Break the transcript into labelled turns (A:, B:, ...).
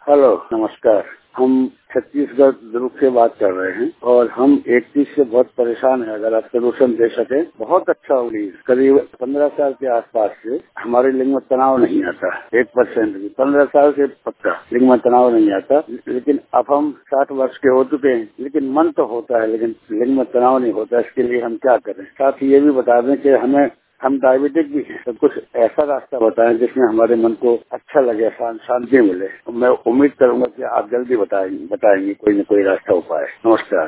A: Hello, नमस्कार। हम छत्तीसगढ़ दुर्ग से बात कर रहे हैं और हम एक चीज से बहुत परेशान हैं। अगर आप सोल्यूशन दे सके बहुत अच्छा होगी। करीब 15 साल के आसपास से हमारे लिंग में तनाव नहीं आता 1% भी। 15 साल से पक्का लिंग में तनाव नहीं आता। लेकिन अब हम 60 वर्ष के हो चुके हैं, लेकिन मन तो होता है, लेकिन लिंग में तनाव नहीं होता। इसके लिए हम क्या करें? साथ ही ये भी बता दें कि हम डायबिटिक भी हैं, तो कुछ ऐसा रास्ता बताएं जिसमें हमारे मन को अच्छा लगे, शांति मिले। मैं उम्मीद करूंगा कि आप जल्दी बताएंगे कोई न कोई रास्ता उपाय। नमस्कार।